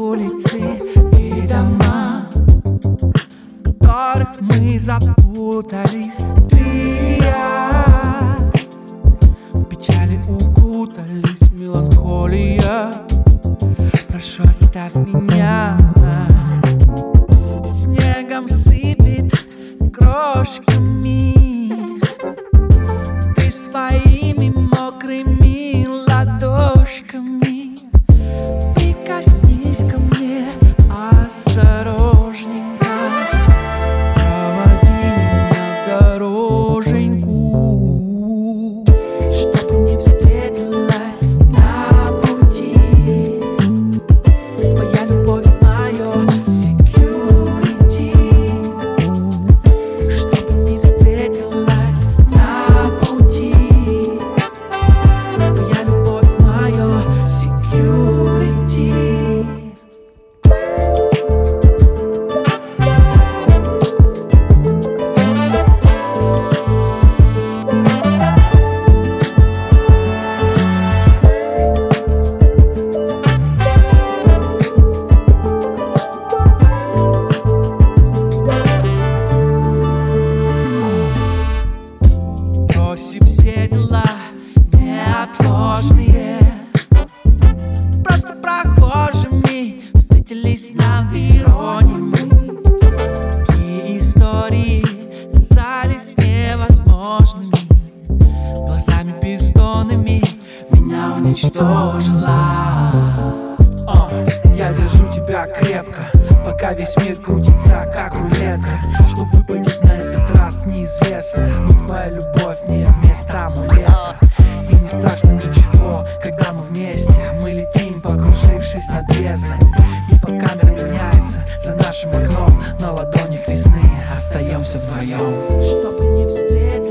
улицы и дома, в которых мы запутались. Ты и я в печали укутались, меланхолия. Прошу, оставь меня. Снегом сыпет крошками, ты своими мокрыми ладошками. Прикоснись ко мне осторожненько, проводи меня в дороженьку, чтоб не встретилась на пути твоя любовь, моё security. Чтоб не встретилась на пути твоя любовь, моё security. Бросив все дела неотложные, просто прохожими встретились на перроне мы. Такие истории казались невозможными, глазами бездонными меня уничтожила. Я держу тебя крепко, пока весь мир крутится как рулетка. Что выпадет на этот раз неизвестно, но твоя любовь не вместо амулета. И не страшно ничего, когда мы вместе. Мы летим, покружившись над бездной, и пока мир меняется за нашим окном, на ладонях весны остаемся вдвоем. Чтобы не встретить